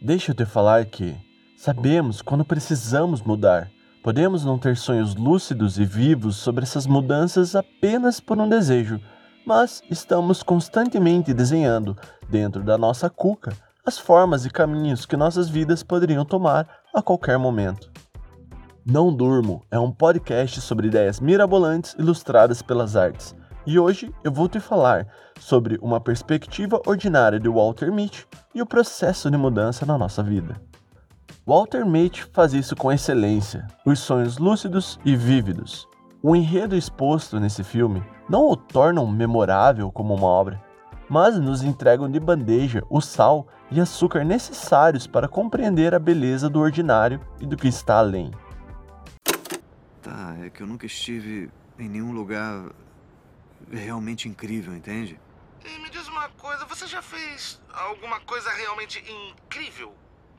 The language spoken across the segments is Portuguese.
Deixa eu te falar que sabemos quando precisamos mudar. Podemos não ter sonhos lúcidos e vivos sobre essas mudanças apenas por um desejo, mas estamos constantemente desenhando, dentro da nossa cuca, as formas e caminhos que nossas vidas poderiam tomar a qualquer momento. Não Durmo é um podcast sobre ideias mirabolantes ilustradas pelas artes. E hoje eu vou te falar sobre uma perspectiva ordinária de Walter Mitty e o processo de mudança na nossa vida. Walter Mitty faz isso com excelência, os sonhos lúcidos e vívidos. O enredo exposto nesse filme não o tornam memorável como uma obra, mas nos entregam de bandeja o sal e açúcar necessários para compreender a beleza do ordinário e do que está além. Tá, é que eu nunca estive em nenhum lugar realmente incrível, entende? E me diz uma coisa, você já fez alguma coisa realmente incrível?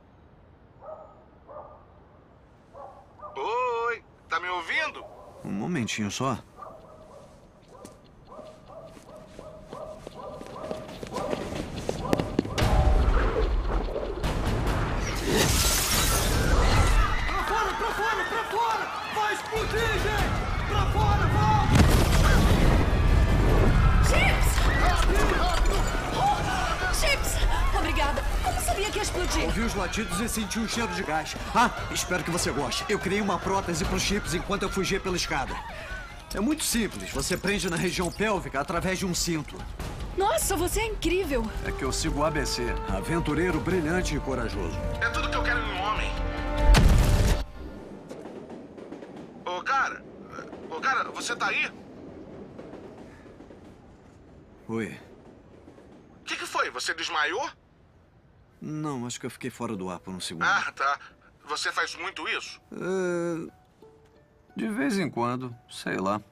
Oi, tá me ouvindo? Um momentinho só. Pra fora! Vai explodir, gente! Pra fora, volta! Chips! Obrigada. Como sabia que ia explodir? Ouvi os latidos e senti um cheiro de gás. Ah, espero que você goste. Eu criei uma prótese para os chips enquanto eu fugia pela escada. É muito simples. Você prende na região pélvica através de um cinto. Nossa, você é incrível. É que eu sigo o ABC. Aventureiro, brilhante e corajoso. É tudo que eu quero em um homem. Ô, cara, você tá aí? Oi. O que foi? Você desmaiou? Não, acho que eu fiquei fora do ar por um segundo. Ah, tá. Você faz muito isso? De vez em quando, sei lá.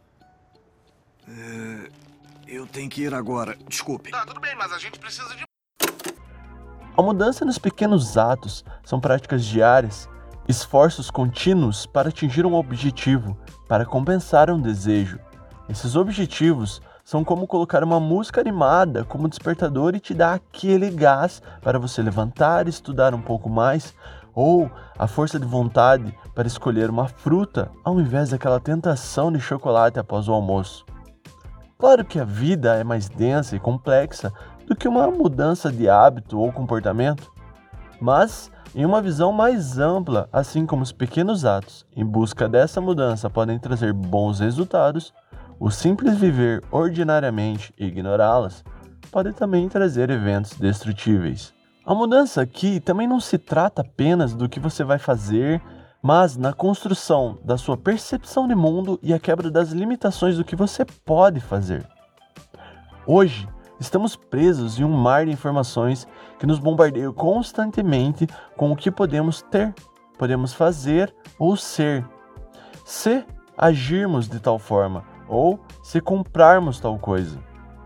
Eu tenho que ir agora. Desculpe. Tá, tudo bem, mas a gente precisa de... A mudança nos pequenos atos são práticas diárias, esforços contínuos para atingir um objetivo, para compensar um desejo. Esses objetivos são como colocar uma música animada como despertador e te dar aquele gás para você levantar e estudar um pouco mais, ou a força de vontade para escolher uma fruta ao invés daquela tentação de chocolate após o almoço. Claro que a vida é mais densa e complexa do que uma mudança de hábito ou comportamento, mas em uma visão mais ampla, assim como os pequenos atos em busca dessa mudança podem trazer bons resultados, o simples viver ordinariamente e ignorá-las pode também trazer eventos destrutíveis. A mudança aqui também não se trata apenas do que você vai fazer, mas na construção da sua percepção de mundo e a quebra das limitações do que você pode fazer. Hoje, estamos presos em um mar de informações que nos bombardeiam constantemente com o que podemos ter, podemos fazer ou ser. Se agirmos de tal forma, ou se comprarmos tal coisa.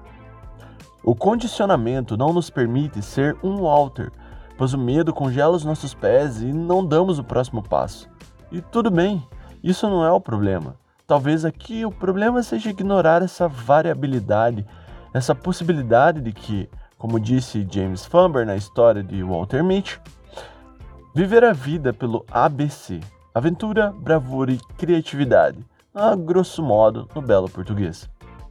O condicionamento não nos permite ser um Walter, pois o medo congela os nossos pés e não damos o próximo passo. E tudo bem, isso não é o problema. Talvez aqui o problema seja ignorar essa variabilidade, essa possibilidade de que, como disse James Famber na história de Walter Mitty, viver a vida pelo ABC, aventura, bravura e criatividade, a grosso modo no belo português.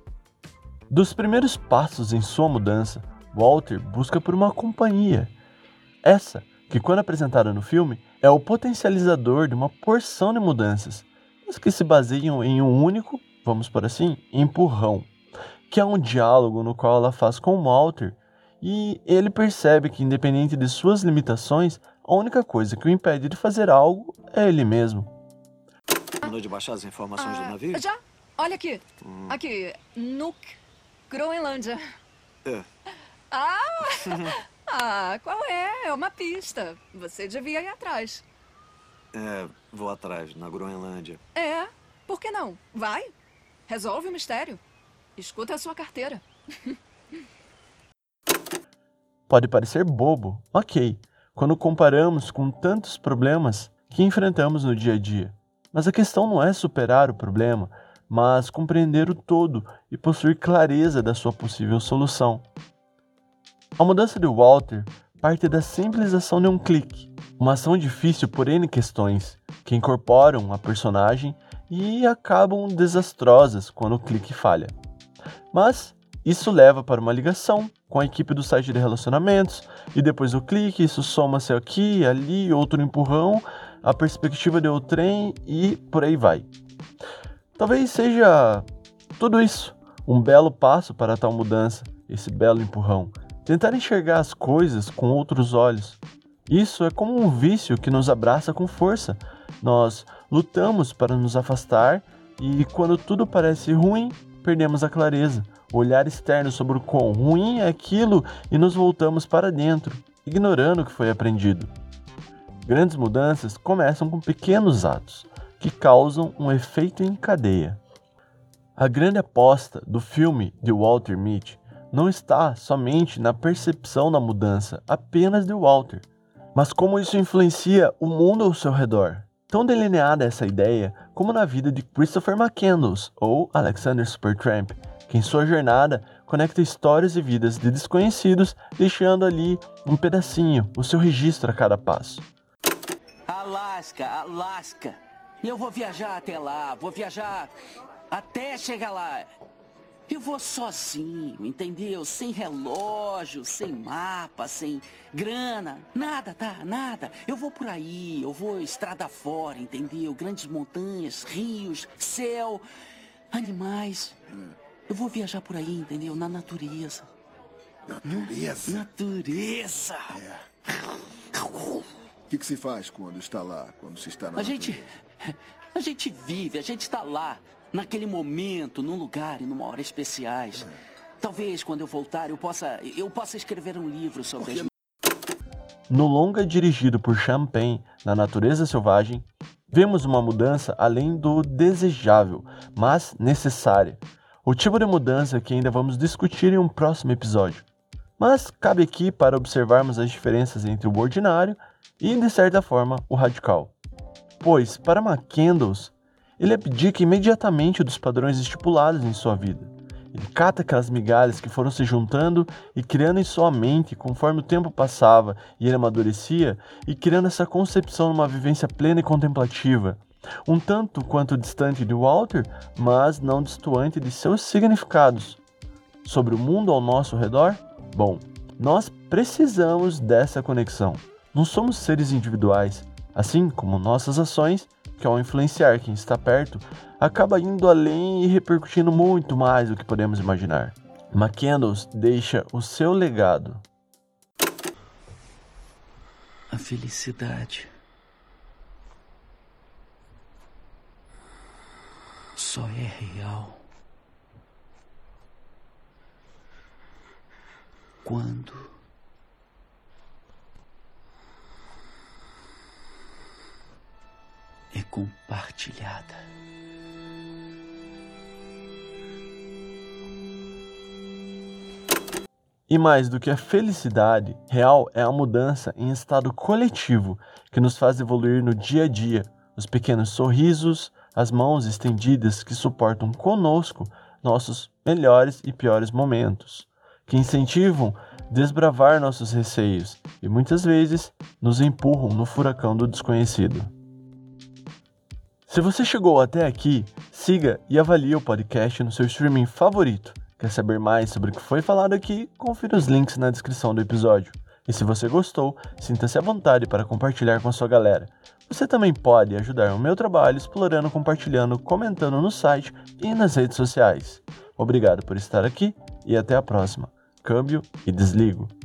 Dos primeiros passos em sua mudança, Walter busca por uma companhia. Essa, que quando apresentada no filme, é o potencializador de uma porção de mudanças, mas que se baseiam em um único, vamos por assim, empurrão, que é um diálogo no qual ela faz com Walter, e ele percebe que, independente de suas limitações, a única coisa que o impede de fazer algo é ele mesmo. Terminou de baixar as informações do navio? Já? Olha aqui. Aqui, Nuuk, Groenlândia. É. Qual é? É uma pista. Você devia ir atrás. Vou atrás, na Groenlândia. Por que não? Vai. Resolve o mistério. Escuta a sua carteira. Pode parecer bobo, ok, quando comparamos com tantos problemas que enfrentamos no dia a dia. Mas a questão não é superar o problema, mas compreender o todo e possuir clareza da sua possível solução. A mudança de Walter parte da simples ação de um clique. Uma ação difícil por N questões, que incorporam a personagem e acabam desastrosas quando o clique falha. Mas isso leva para uma ligação com a equipe do site de relacionamentos, e depois do clique, isso soma-se aqui, ali, outro empurrão, a perspectiva de outrem e por aí vai. Talvez seja tudo isso, um belo passo para tal mudança, esse belo empurrão. Tentar enxergar as coisas com outros olhos. Isso é como um vício que nos abraça com força. Nós lutamos para nos afastar e quando tudo parece ruim, perdemos a clareza, o olhar externo sobre o quão ruim é aquilo e nos voltamos para dentro, ignorando o que foi aprendido. Grandes mudanças começam com pequenos atos, que causam um efeito em cadeia. A grande aposta do filme de Walter Mitty não está somente na percepção da mudança apenas de Walter, mas como isso influencia o mundo ao seu redor. Tão delineada essa ideia como na vida de Christopher McCandless, ou Alexander Supertramp, que em sua jornada conecta histórias e vidas de desconhecidos, deixando ali um pedacinho, o seu registro a cada passo. Alasca. Eu vou viajar até lá, vou viajar até chegar lá. Eu vou sozinho, entendeu? Sem relógio, sem mapa, sem grana, nada, tá? Nada. Eu vou por aí, eu vou estrada fora, entendeu? Grandes montanhas, rios, céu, animais. Eu vou viajar por aí, entendeu? Na natureza. Natureza? Natureza! O que se faz quando está lá, quando se está na natureza? A gente vive, a gente está lá. Naquele momento, num lugar e numa hora especiais. Talvez, quando eu voltar, eu possa escrever um livro sobre as... No longa dirigido por Sean Penn, Na Natureza Selvagem, vemos uma mudança além do desejável, mas necessária. O tipo de mudança que ainda vamos discutir em um próximo episódio. Mas cabe aqui para observarmos as diferenças entre o ordinário e, de certa forma, o radical. Pois, para McCandless, ele abdica imediatamente dos padrões estipulados em sua vida. Ele cata aquelas migalhas que foram se juntando e criando em sua mente conforme o tempo passava e ele amadurecia, e criando essa concepção de uma vivência plena e contemplativa, um tanto quanto distante de Walter, mas não destoante de seus significados. Sobre o mundo ao nosso redor? Bom, nós precisamos dessa conexão. Não somos seres individuais, assim como nossas ações, que ao influenciar quem está perto, acaba indo além e repercutindo muito mais do que podemos imaginar. McCandless deixa o seu legado. A felicidade só é real quando é compartilhada. E mais do que a felicidade, real é a mudança em estado coletivo que nos faz evoluir no dia a dia, os pequenos sorrisos, as mãos estendidas que suportam conosco nossos melhores e piores momentos, que incentivam desbravar nossos receios e muitas vezes nos empurram no furacão do desconhecido. Se você chegou até aqui, siga e avalie o podcast no seu streaming favorito. Quer saber mais sobre o que foi falado aqui? Confira os links na descrição do episódio. E se você gostou, sinta-se à vontade para compartilhar com a sua galera. Você também pode ajudar o meu trabalho explorando, compartilhando, comentando no site e nas redes sociais. Obrigado por estar aqui e até a próxima. Câmbio e desligo.